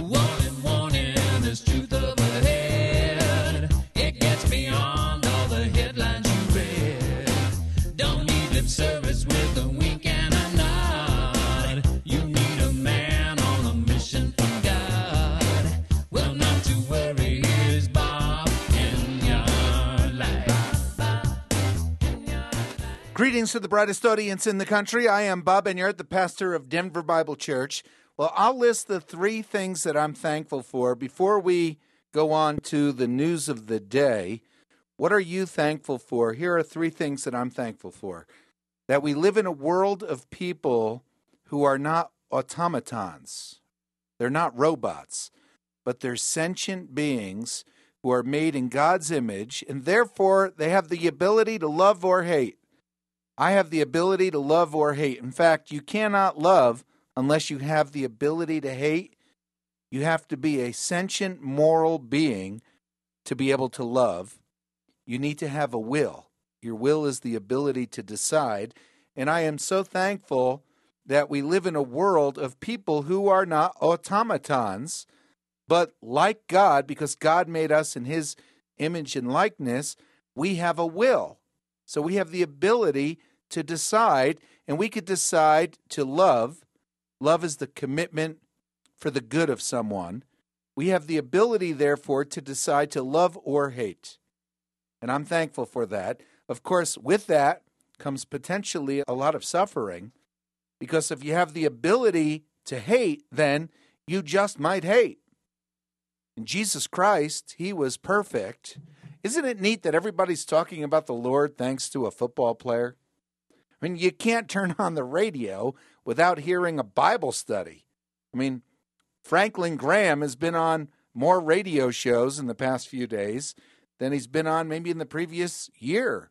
Warning, warning, there's truth up ahead. It gets beyond all the headlines you read. Don't need lip service with a wink and a nod. You need a man on a mission from God. Well, not to worry, here's Bob in your life. Greetings to the brightest audience in the country. I am Bob Enyart, the pastor of Denver Bible Church. Well, I'll list the three things that I'm thankful for before we go on to the news of the day. What are you thankful for? Here are three things that I'm thankful for. That we live in a world of people who are not automatons. They're not robots, but they're sentient beings who are made in God's image, and therefore they have the ability to love or hate. I have the ability to love or hate. In fact, you cannot love unless you have the ability to hate. You have to be a sentient moral being to be able to love. You need to have a will. Your will is the ability to decide. And I am so thankful that we live in a world of people who are not automatons, but like God, because God made us in His image and likeness, we have a will. So we have the ability to decide, and we could decide to love. Love is the commitment for the good of someone. We have the ability, therefore, to decide to love or hate. And I'm thankful for that. Of course, with that comes potentially a lot of suffering, because if you have the ability to hate, then you just might hate. And Jesus Christ, He was perfect. Isn't it neat that everybody's talking about the Lord thanks to a football player? I mean, you can't turn on the radio without hearing a Bible study. I mean, Franklin Graham has been on more radio shows in the past few days than he's been on maybe in the previous year.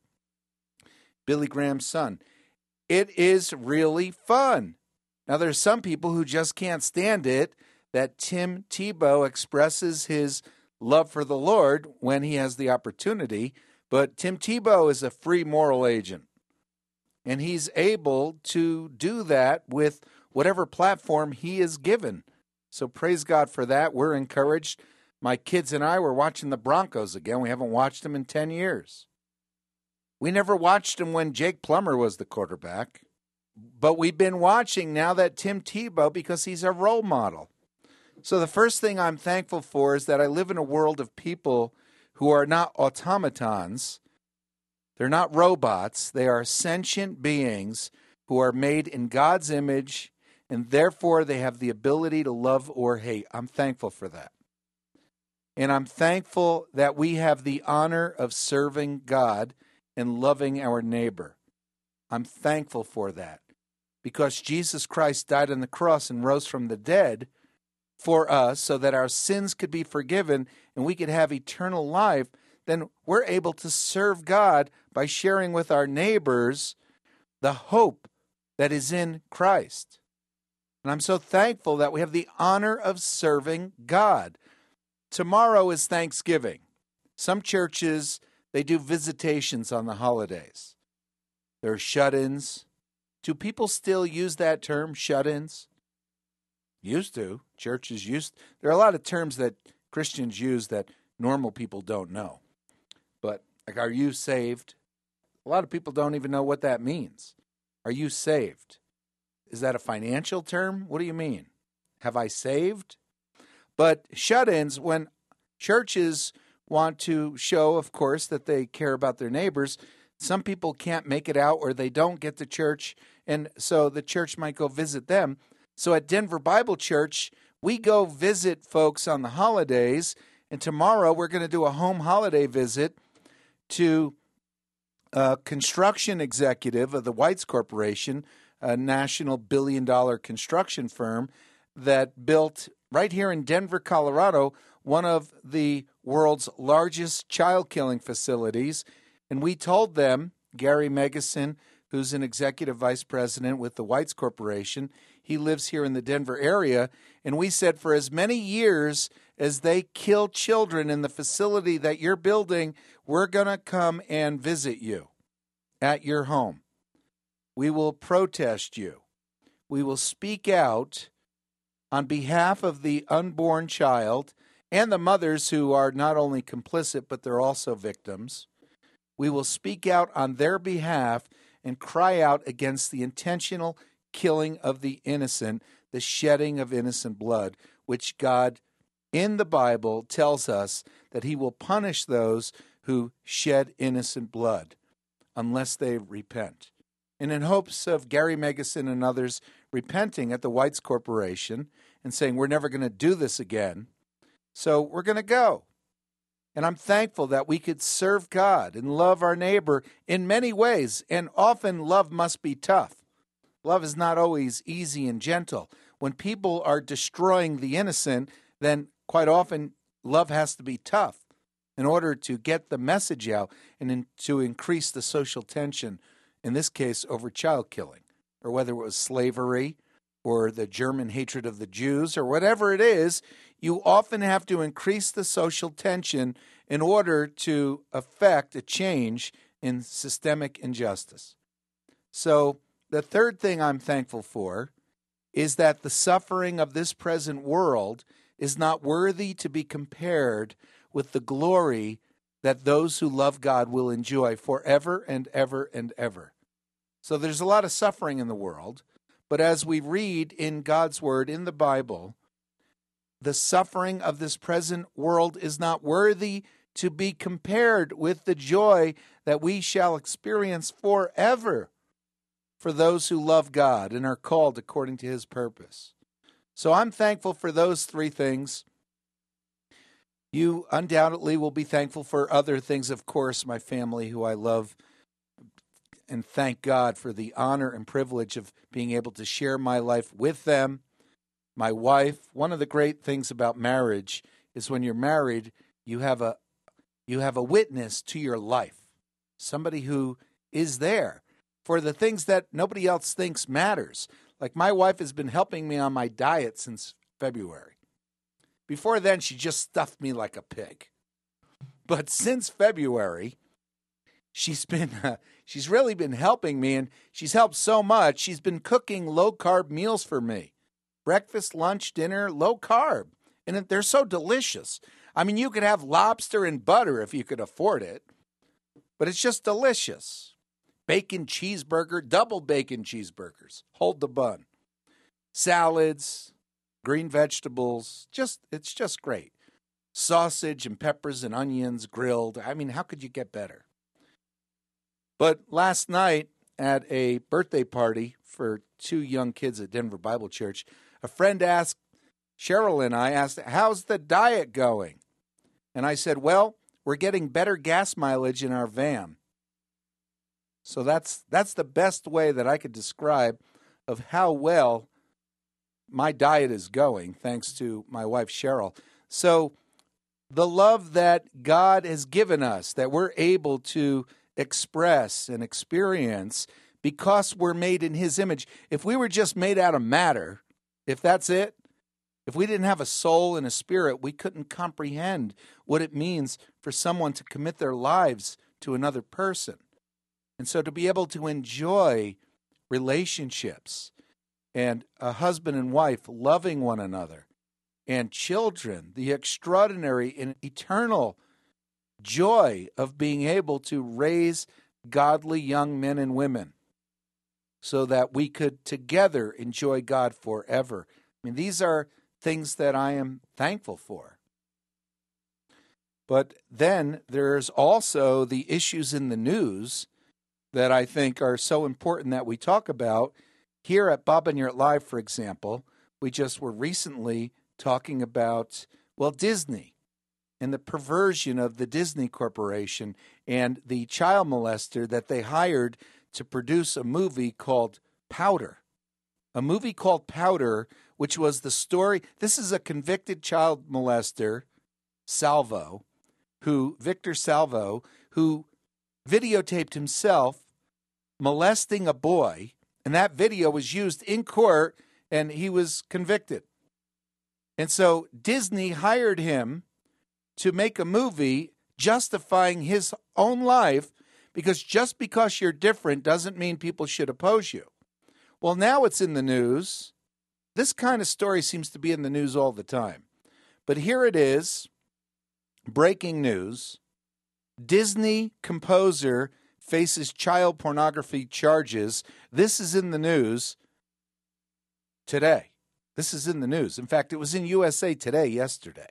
Billy Graham's son. It is really fun. Now, there's some people who just can't stand it that Tim Tebow expresses his love for the Lord when he has the opportunity, but Tim Tebow is a free moral agent. And he's able to do that with whatever platform he is given. So praise God for that. We're encouraged. My kids and I were watching the Broncos again. We haven't watched them in 10 years. We never watched them when Jake Plummer was the quarterback. But we've been watching now that Tim Tebow because he's a role model. So the first thing I'm thankful for is that I live in a world of people who are not automatons. They're not robots. They are sentient beings who are made in God's image, and therefore they have the ability to love or hate. I'm thankful for that. And I'm thankful that we have the honor of serving God and loving our neighbor. I'm thankful for that because Jesus Christ died on the cross and rose from the dead for us so that our sins could be forgiven and we could have eternal life. Then we're able to serve God by sharing with our neighbors the hope that is in Christ. And I'm so thankful that we have the honor of serving God. Tomorrow is Thanksgiving. Some churches, they do visitations on the holidays. There are shut-ins. Do people still use that term, shut-ins? Used to. Churches used. There are a lot of terms that Christians use that normal people don't know. But, like, are you saved? A lot of people don't even know what that means. Are you saved? Is that a financial term? What do you mean? Have I saved? But shut-ins, when churches want to show, of course, that they care about their neighbors, some people can't make it out or they don't get to church, and so the church might go visit them. So at Denver Bible Church, we go visit folks on the holidays, and tomorrow we're going to do a home holiday visit to a construction executive of the Whites Corporation, a national billion-dollar construction firm that built right here in Denver, Colorado, one of the world's largest child-killing facilities. And we told them, Gary Megason, who's an executive vice president with the Whites Corporation, he lives here in the Denver area, and we said for as many years as they kill children in the facility that you're building, we're going to come and visit you at your home. We will protest you. We will speak out on behalf of the unborn child and the mothers who are not only complicit, but they're also victims. We will speak out on their behalf and cry out against the intentional killing of the innocent, the shedding of innocent blood, which God in the Bible tells us that he will punish those who shed innocent blood unless they repent. And in hopes of Gary Megason and others repenting at the Whites Corporation and saying, we're never going to do this again, so we're going to go. And I'm thankful that we could serve God and love our neighbor in many ways. And often love must be tough. Love is not always easy and gentle. When people are destroying the innocent, then quite often love has to be tough in order to get the message out and to increase the social tension, in this case over child killing, or whether it was slavery or the German hatred of the Jews or whatever it is. You often have to increase the social tension in order to affect a change in systemic injustice. So the third thing I'm thankful for is that the suffering of this present world is not worthy to be compared with the glory that those who love God will enjoy forever and ever and ever. So there's a lot of suffering in the world, but as we read in God's Word, in the Bible, the suffering of this present world is not worthy to be compared with the joy that we shall experience forever for those who love God and are called according to his purpose. So I'm thankful for those three things. You undoubtedly will be thankful for other things, of course, my family who I love, and thank God for the honor and privilege of being able to share my life with them. My wife, one of the great things about marriage is when you're married, you have a witness to your life, somebody who is there for the things that nobody else thinks matters. Like my wife has been helping me on my diet since February. Before then, she just stuffed me like a pig. But since February, she's really been helping me, and she's helped so much. She's been cooking low-carb meals for me. Breakfast, lunch, dinner, low carb. And they're so delicious. I mean, you could have lobster and butter if you could afford it. But it's just delicious. Bacon cheeseburger, double bacon cheeseburgers. Hold the bun. Salads, green vegetables. It's just great. Sausage and peppers and onions grilled. I mean, how could you get better? But last night at a birthday party for two young kids at Denver Bible Church, a friend asked, Cheryl and I asked, how's the diet going? And I said, well, we're getting better gas mileage in our van. So that's the best way that I could describe of how well my diet is going, thanks to my wife, Cheryl. So the love that God has given us, that we're able to express and experience because we're made in his image. If we were just made out of matter, if that's it, if we didn't have a soul and a spirit, we couldn't comprehend what it means for someone to commit their lives to another person. And so to be able to enjoy relationships and a husband and wife loving one another and children, the extraordinary and eternal joy of being able to raise godly young men and women so that we could together enjoy God forever. I mean, these are things that I am thankful for. But then there's also the issues in the news that I think are so important that we talk about. Here at Bob and Yurt Live, for example, we just were recently talking about, well, Disney and the perversion of the Disney Corporation and the child molester that they hired to produce a movie called Powder. A movie called Powder, which was the story. This is a convicted child molester, Victor Salvo, who videotaped himself molesting a boy, and that video was used in court, and he was convicted. And so Disney hired him to make a movie justifying his own life, because just because you're different doesn't mean people should oppose you. Well, now it's in the news this kind of story seems to be in the news all the time. But here it is, breaking news. Disney composer faces child pornography charges. This is in the news today. This is in the news. In fact, it was in USA Today yesterday.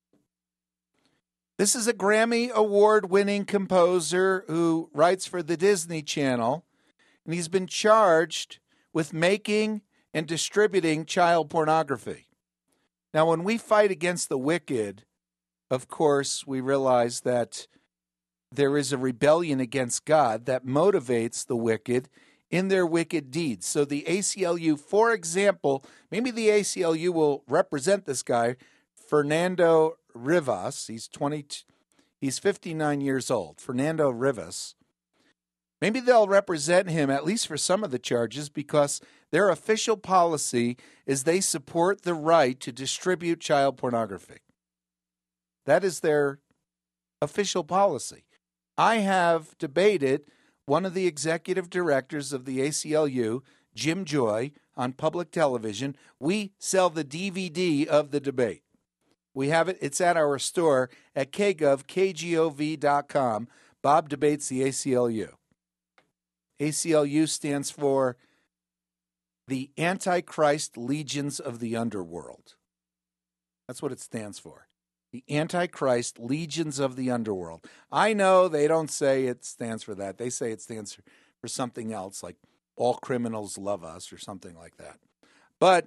This is a Grammy Award-winning composer who writes for the Disney Channel, and he's been charged with making and distributing child pornography. Now, when we fight against the wicked, of course, we realize that there is a rebellion against God that motivates the wicked in their wicked deeds. So the ACLU, for example, maybe the ACLU will represent this guy, Fernando Rivas. He's 59 years old, Fernando Rivas. Maybe they'll represent him, at least for some of the charges, because their official policy is they support the right to distribute child pornography. That is their official policy. I have debated one of the executive directors of the ACLU, Jim Joy, on public television. We sell the DVD of the debate. We have it. It's at our store at kgov.com. Bob debates the ACLU. ACLU stands for the Antichrist Legions of the Underworld. That's what it stands for. The Antichrist Legions of the Underworld. I know they don't say it stands for that. They say it stands for something else, like all criminals love us or something like that. But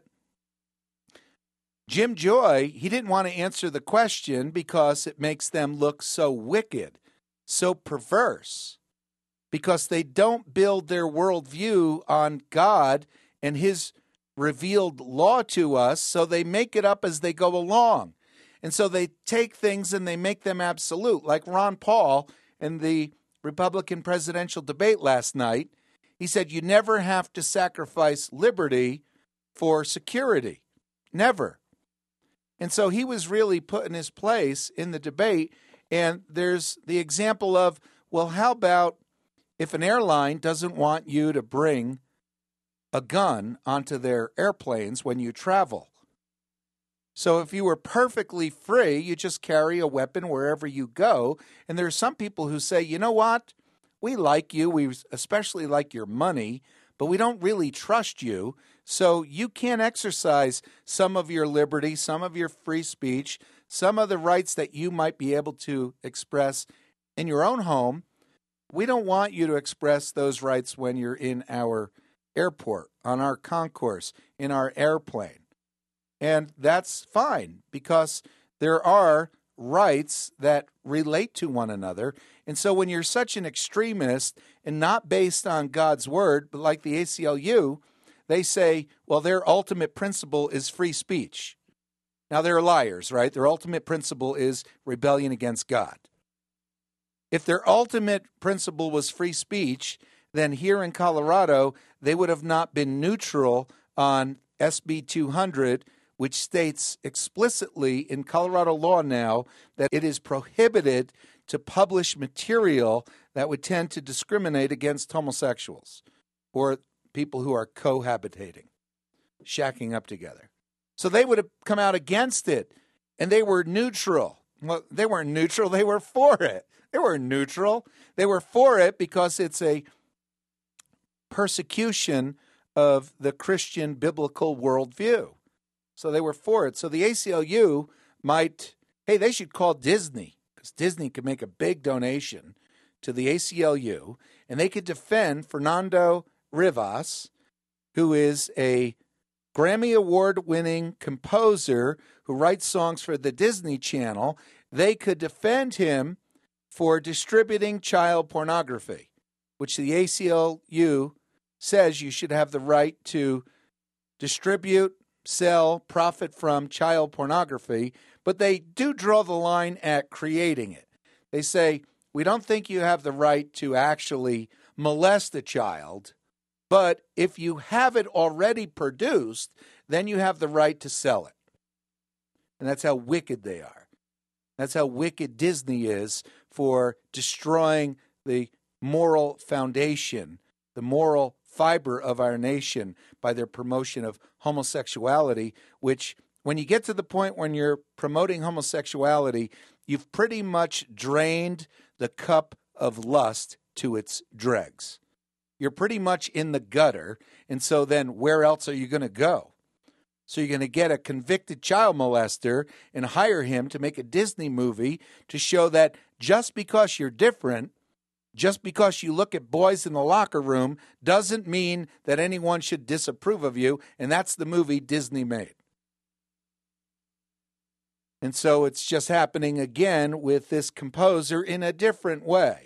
Jim Joy, he didn't want to answer the question because it makes them look so wicked, so perverse, because they don't build their worldview on God and his revealed law to us, so they make it up as they go along. And so they take things and they make them absolute. Like Ron Paul in the Republican presidential debate last night, he said you never have to sacrifice liberty for security. Never. And so he was really put in his place in the debate. And there's the example of, well, how about if an airline doesn't want you to bring a gun onto their airplanes when you travel? So if you were perfectly free, you just carry a weapon wherever you go. And there are some people who say, you know what? We like you. We especially like your money, but we don't really trust you. So you can't exercise some of your liberty, some of your free speech, some of the rights that you might be able to express in your own home. We don't want you to express those rights when you're in our airport, on our concourse, in our airplane. And that's fine because there are rights that relate to one another. And so when you're such an extremist and not based on God's word, but like the ACLU, they say, well, their ultimate principle is free speech. Now, they're liars, right? Their ultimate principle is rebellion against God. If their ultimate principle was free speech, then here in Colorado, they would have not been neutral on SB 200, which states explicitly in Colorado law now that it is prohibited to publish material that would tend to discriminate against homosexuals or people who are cohabitating, shacking up together. So they would have come out against it, and they were neutral. Well, they weren't neutral. They were for it. They were neutral. They were for it because it's a persecution of the Christian biblical worldview. So they were for it. So the ACLU might, hey, they should call Disney, because Disney could make a big donation to the ACLU, and they could defend Fernando Rivas, who is a Grammy Award-winning composer who writes songs for the Disney Channel. They could defend him for distributing child pornography, which the ACLU says you should have the right to distribute, sell, profit from child pornography, but they do draw the line at creating it. They say, we don't think you have the right to actually molest a child, but if you have it already produced, then you have the right to sell it. And that's how wicked they are. That's how wicked Disney is for destroying the moral foundation, the moral fiber of our nation by their promotion of homosexuality, which when you get to the point when you're promoting homosexuality, you've pretty much drained the cup of lust to its dregs. You're pretty much in the gutter, and so then where else are you going to go? So you're going to get a convicted child molester and hire him to make a Disney movie to show that just because you're different, just because you look at boys in the locker room, doesn't mean that anyone should disapprove of you, and that's the movie Disney made. And so it's just happening again with this composer in a different way.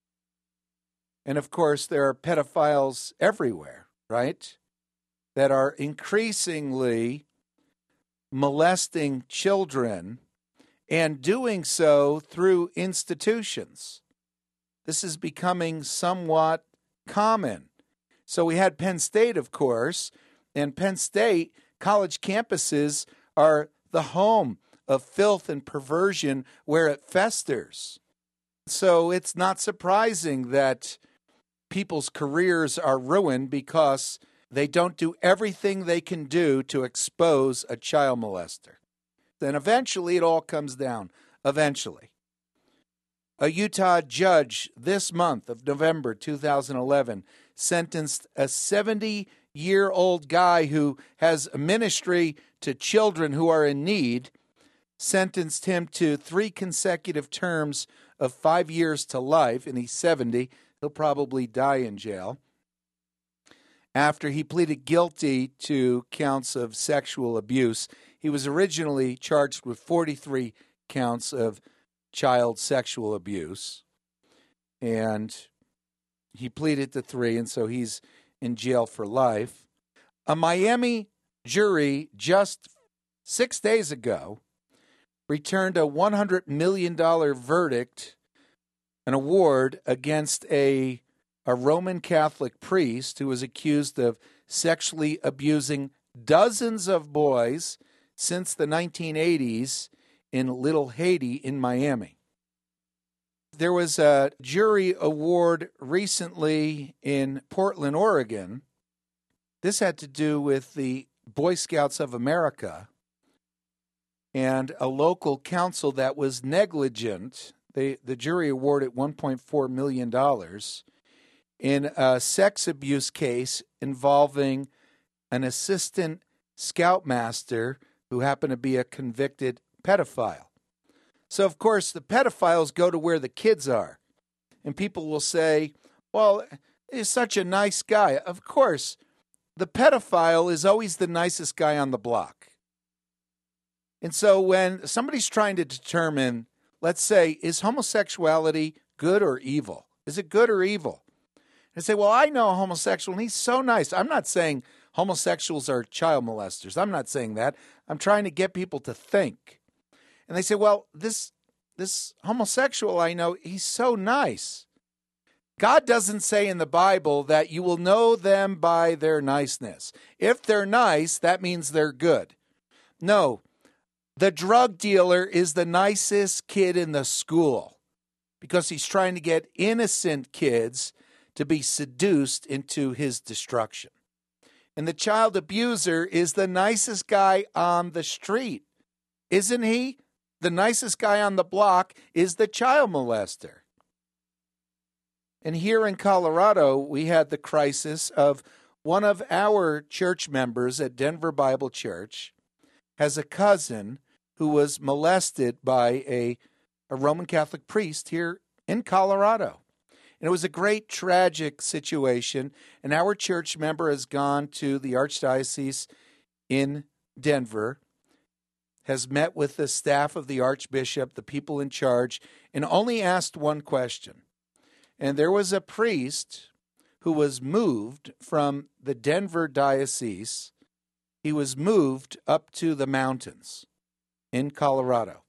And of course, there are pedophiles everywhere, right? That are increasingly molesting children and doing so through institutions. This is becoming somewhat common. So we had Penn State, of course, and Penn State college campuses are the home of filth and perversion where it festers. So it's not surprising that people's careers are ruined because they don't do everything they can do to expose a child molester. Then eventually it all comes down. Eventually. A Utah judge this month of November 2011 sentenced a 70-year-old guy who has a ministry to children who are in need, sentenced him to 3 consecutive terms of 5 years to life, and he's 70. He'll probably die in jail. After he pleaded guilty to counts of sexual abuse, he was originally charged with 43 counts of child sexual abuse, and he pleaded to 3, and so he's in jail for life. A Miami jury just 6 days ago returned a $100 million verdict, an award against a Roman Catholic priest who was accused of sexually abusing dozens of boys since the 1980s in Little Haiti in Miami. There was a jury award recently in Portland, Oregon. This had to do with the Boy Scouts of America and a local council that was negligent. The jury awarded $1.4 million in a sex abuse case involving an assistant scoutmaster who happened to be a convicted pedophile. So, of course, the pedophiles go to where the kids are. And people will say, well, he's such a nice guy. Of course, the pedophile is always the nicest guy on the block. And so when somebody's trying to determine, let's say, is homosexuality good or evil? Is it good or evil? And say, well, I know a homosexual, and he's so nice. I'm not saying homosexuals are child molesters. I'm not saying that. I'm trying to get people to think. And they say, well, this homosexual I know, he's so nice. God doesn't say in the Bible that you will know them by their niceness. If they're nice, that means they're good. No, the drug dealer is the nicest kid in the school because he's trying to get innocent kids to be seduced into his destruction. And the child abuser is the nicest guy on the street. Isn't he? The nicest guy on the block is the child molester. And here in Colorado, we had the crisis of one of our church members at Denver Bible Church has a cousin who was molested by a Roman Catholic priest here in Colorado. And it was a great tragic situation. And our church member has gone to the Archdiocese in Denver, has met with the staff of the Archbishop, the people in charge, and only asked one question. And there was a priest who was moved from the Denver diocese. He was moved up to the mountains in Colorado.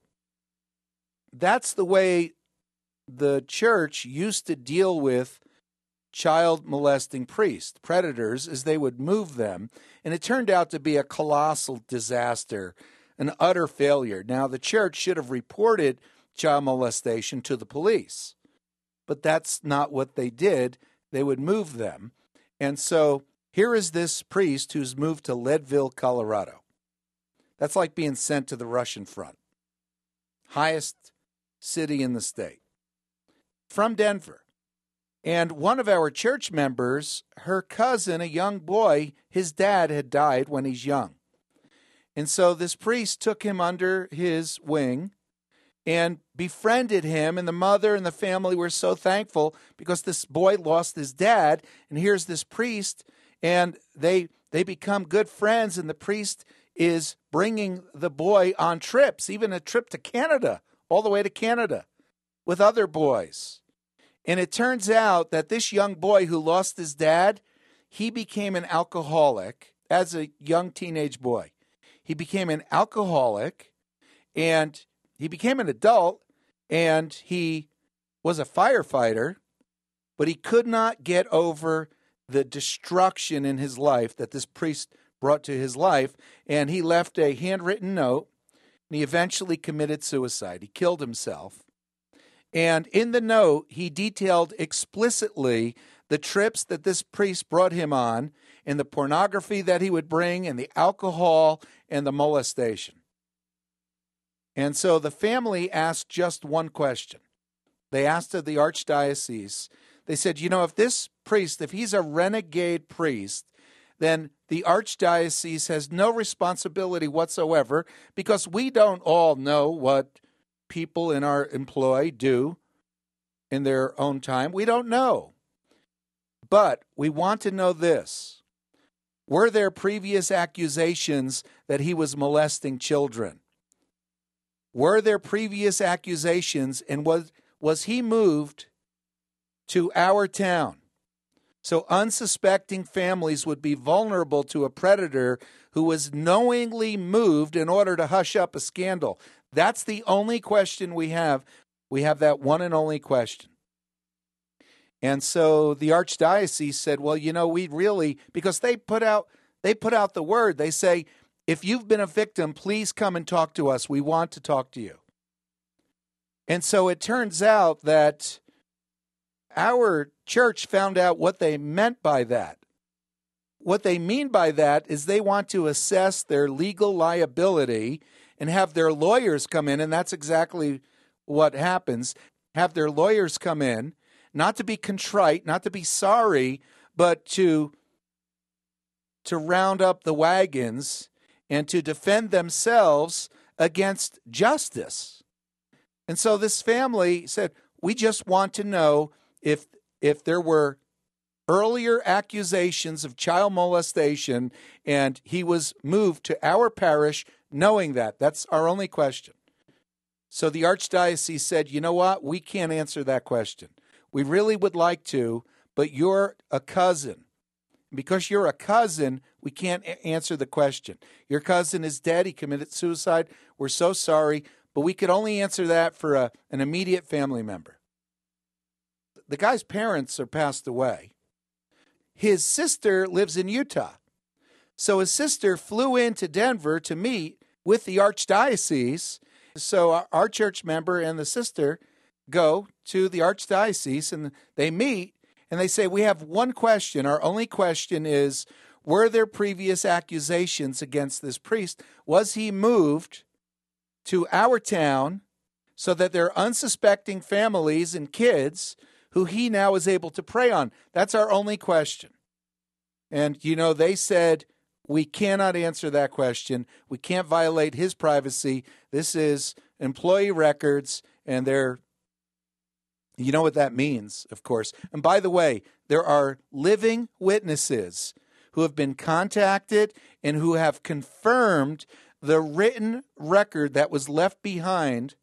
That's the way the church used to deal with child molesting priests, predators, as they would move them. And it turned out to be a colossal disaster, an utter failure. Now, the church should have reported child molestation to the police, but that's not what they did. They would move them. And so here is this priest who's moved to Leadville, Colorado. That's like being sent to the Russian front. Highest city in the state. From Denver. And one of our church members, her cousin, a young boy, his dad had died when he's young. And so this priest took him under his wing and befriended him, and the mother and the family were so thankful because this boy lost his dad, and here's this priest, and they become good friends, and the priest is bringing the boy on trips, even a trip to Canada, all the way to Canada, with other boys. And it turns out that this young boy who lost his dad, he became an alcoholic as a young teenage boy. He became an alcoholic, and he became an adult, and he was a firefighter, but he could not get over the destruction in his life that this priest brought to his life, and he left a handwritten note, and he eventually committed suicide. He killed himself. And in the note, he detailed explicitly the trips that this priest brought him on, and the pornography that he would bring, and the alcohol, and the molestation. And so the family asked just one question. They asked of the archdiocese, they said, if this priest, if he's a renegade priest, then the archdiocese has no responsibility whatsoever, because we don't all know what people in our employ do in their own time. We don't know. But we want to know this. Were there previous accusations that he was molesting children? Were there previous accusations, and was he moved to our town? So unsuspecting families would be vulnerable to a predator who was knowingly moved in order to hush up a scandal. That's the only question we have. We have that one and only question. And so the archdiocese said, well, we really, because they put out the word. They say, if you've been a victim, please come and talk to us. We want to talk to you. And so it turns out that our church found out what they meant by that. What they mean by that is they want to assess their legal liability and have their lawyers come in, and that's exactly what happens. Have their lawyers come in, not to be contrite, not to be sorry, but to round up the wagons and to defend themselves against justice. And so this family said, we just want to know if there were earlier accusations of child molestation and he was moved to our parish knowing that. That's our only question. So the archdiocese said, you know what? We can't answer that question. We really would like to, but you're a cousin. Because you're a cousin, we can't answer the question. Your cousin is dead. He committed suicide. We're so sorry, but we could only answer that for an immediate family member. The guy's parents are passed away. His sister lives in Utah. So his sister flew into Denver to meet with the archdiocese. So our church member and the sister go to the archdiocese and they meet and they say, we have one question. Our only question is, were there previous accusations against this priest? Was he moved to our town so that there are unsuspecting families and kids who he now is able to prey on? That's our only question. And, they said, we cannot answer that question. We can't violate his privacy. This is employee records, and you know what that means, of course. And by the way, there are living witnesses who have been contacted and who have confirmed the written record that was left behind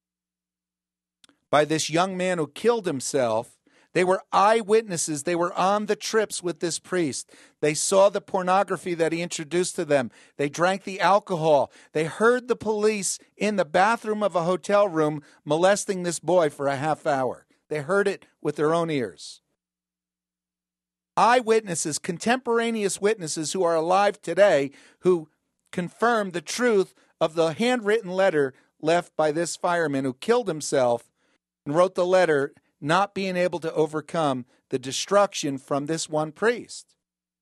by this young man who killed himself. They were eyewitnesses. They were on the trips with this priest. They saw the pornography that he introduced to them. They drank the alcohol. They heard the police in the bathroom of a hotel room molesting this boy for a half hour. They heard it with their own ears. Eyewitnesses, contemporaneous witnesses who are alive today who confirm the truth of the handwritten letter left by this fireman who killed himself and wrote the letter not being able to overcome the destruction from this one priest.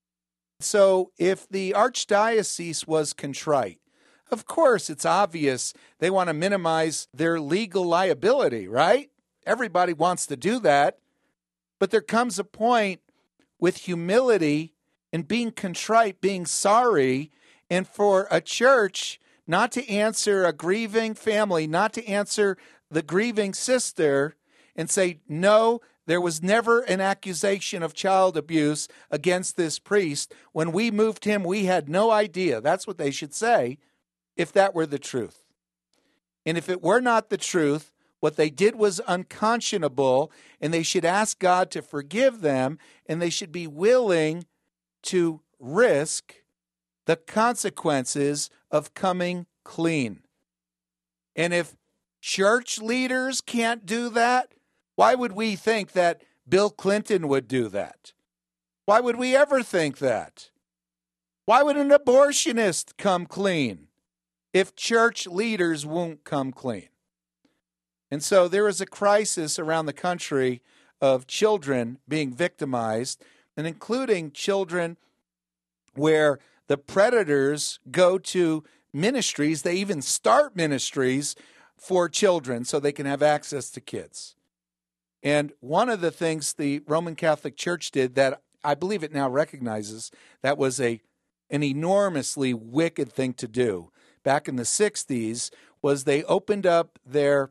So if the archdiocese was contrite, of course it's obvious they want to minimize their legal liability, right? Everybody wants to do that. But there comes a point with humility and being contrite, being sorry, and for a church not to answer a grieving family, not to answer the grieving sister and say, no, there was never an accusation of child abuse against this priest. When we moved him, we had no idea. That's what they should say if that were the truth. And if it were not the truth, what they did was unconscionable, and they should ask God to forgive them, and they should be willing to risk the consequences of coming clean. And if church leaders can't do that, why would we think that Bill Clinton would do that? Why would we ever think that? Why would an abortionist come clean if church leaders won't come clean? And so there is a crisis around the country of children being victimized, and including children where the predators go to ministries. They even start ministries for children so they can have access to kids. And one of the things the Roman Catholic Church did that I believe it now recognizes that was an enormously wicked thing to do back in the 60s was they opened up their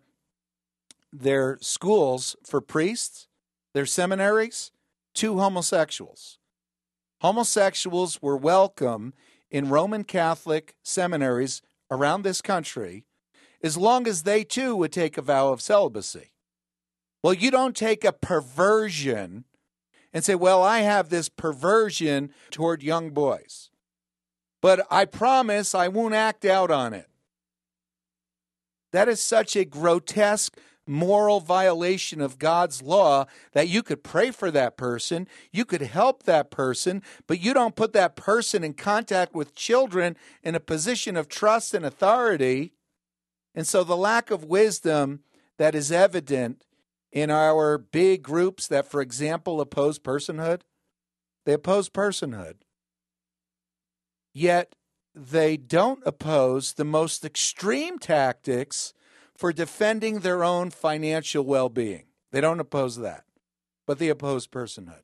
schools for priests, their seminaries, to homosexuals. Homosexuals were welcome in Roman Catholic seminaries around this country as long as they too would take a vow of celibacy. Well, you don't take a perversion and say, well, I have this perversion toward young boys, but I promise I won't act out on it. That is such a grotesque moral violation of God's law that you could pray for that person, you could help that person, but you don't put that person in contact with children in a position of trust and authority. And so the lack of wisdom that is evident in our big groups that, for example, oppose personhood, they oppose personhood. Yet they don't oppose the most extreme tactics for defending their own financial well-being. They don't oppose that, but they oppose personhood.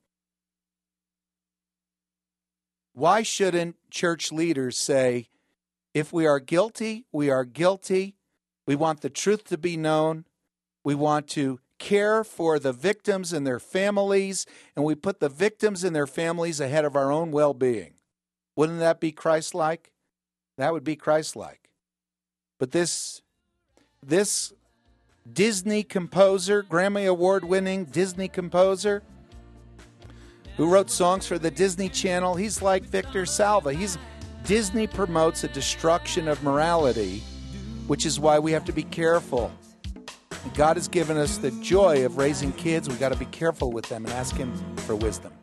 Why shouldn't church leaders say, if we are guilty, we are guilty. We want the truth to be known. We want to care for the victims and their families, and we put the victims and their families ahead of our own well-being. Wouldn't that be Christ-like? That would be Christ-like. But this Disney composer, Grammy Award-winning Disney composer, who wrote songs for the Disney Channel, he's like Victor Salva. Disney promotes a destruction of morality, which is why we have to be careful. God has given us the joy of raising kids. We've got to be careful with them and ask Him for wisdom.